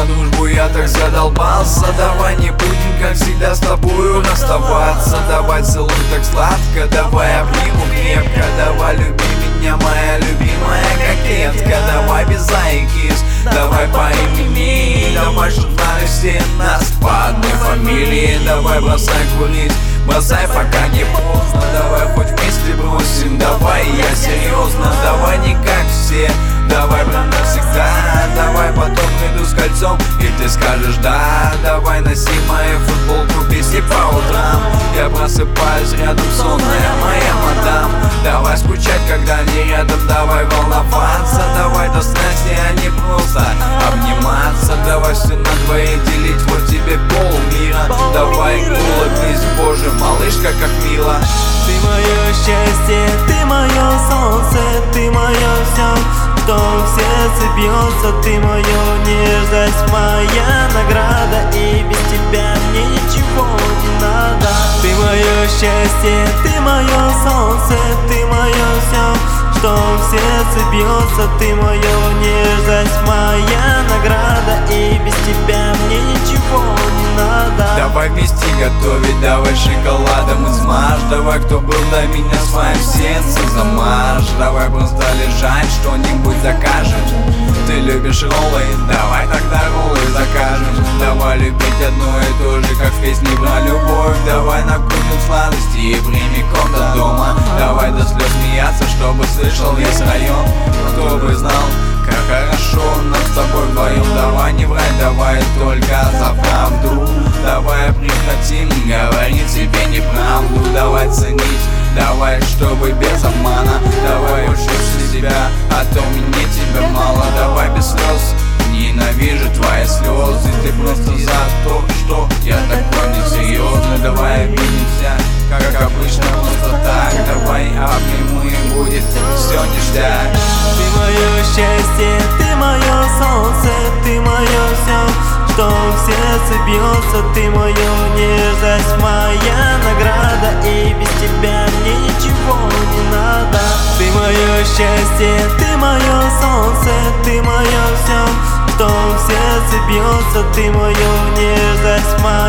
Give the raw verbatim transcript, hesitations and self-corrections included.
на дружбу я так задолбался. Давай не будем, как всегда, с тобою расставаться. Давай целуй так сладко, давай обниму крепко. Давай люби меня, моя любимая кокетка. Давай без айкис, давай по имени. Давай, чтоб знали все нас по одной фамилии. Давай бросай курить, бросай, пока не поздно. Давай хоть вместе бросим, давай, я серьезно. Давай не как все, давай прям навсегда. Давай потом приду с кольцом и ты скажешь да. Давай носи мою футболку песни по утрам. Я просыпаюсь рядом, сонная моя мадам. Давай скучать, когда не рядом, давай волноваться. Давай до страсти, а не просто обниматься. Давай все на двоих делить, вот тебе полмира. Давай улыбнись, боже, малышка, как мило. Ты мое счастье, ты мое солнце, ты мое все, что в сердце бьется. Ты мое нежность, моя награда, и без тебя мне ничего не надо. Ты мое счастье, ты мое солнце, ты мое все, что в сердце бьется. Ты мое нежность, моя награда, и без тебя мне ничего не надо. Давай вместе готовить, давай шоколадом измажь. Давай, кто был до меня, своим сердцем замажь. Давай просто лежать, что-нибудь закажем. Ты любишь роллы, давай тогда роллы закажем. Давай любить одно и то же, как в песне про любовь. Давай накупим сладости и прямиком до дома. Давай до слез смеяться, чтобы слышал весь район. Кто бы знал, как хорошо нам с тобой вдвоем. Давай не врать, давай только за правду. Давай прекратим говорить себе неправду. Давай ценить, давай, чтобы без обмана. Давай учишься себя, а то мне тебя мало. Давай без слез, ненавижу твои слезы. Ты просто за то, что я такой несерьезный. Давай обидимся, как обычно, просто так. Давай обниму и будет все ништяк. Ты мое счастье, ты мое солнце, ты мое все, что в сердце бьется. Ты мое нежность, моя награда, и без тебя мне ничего не надо. Ты мое счастье, ты мое солнце, ты мое все, что в сердце бьется. Ты мое нежность, моя